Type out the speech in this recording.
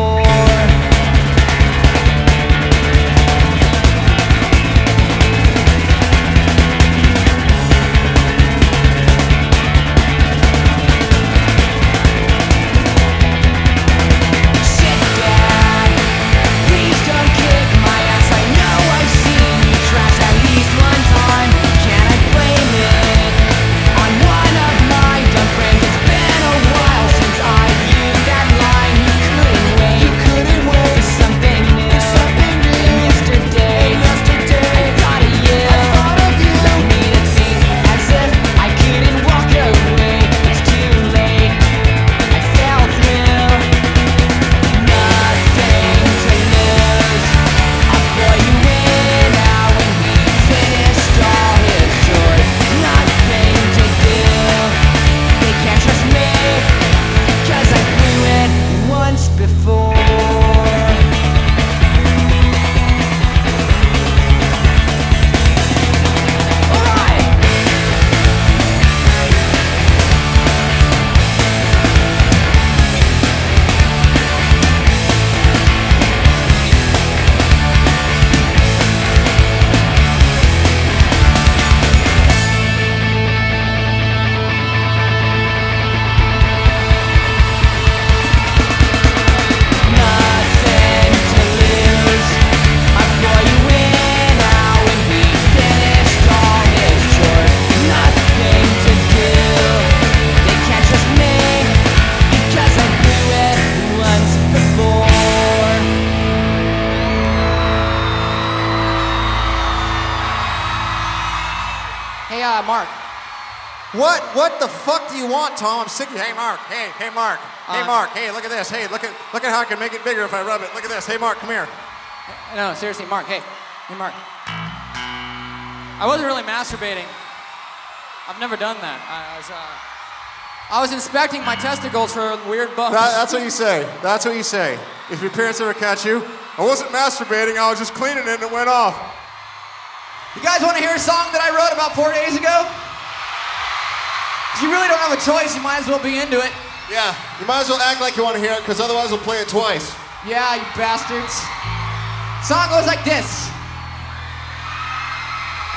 Hey, Mark. What the fuck do you want, Tom? I'm sick of you. Hey, Mark. Hey, Mark. Hey, Mark. Hey, look at this. Hey, look at how I can make it bigger if I rub it. Look at this. Hey, Mark, come here. No, seriously, Mark. Hey, Mark. I wasn't really masturbating. I've never done that. I was inspecting my testicles for weird bugs. That's what you say. That's what you say. If your parents ever catch you, I wasn't masturbating. I was just cleaning it and it went off. You guys want to hear a song that I wrote about 4 days ago? You really don't have a choice. You might as well be into it. Yeah, you might as well act like you want to hear it, because otherwise we'll play it twice. Yeah, you bastards. Song goes like this.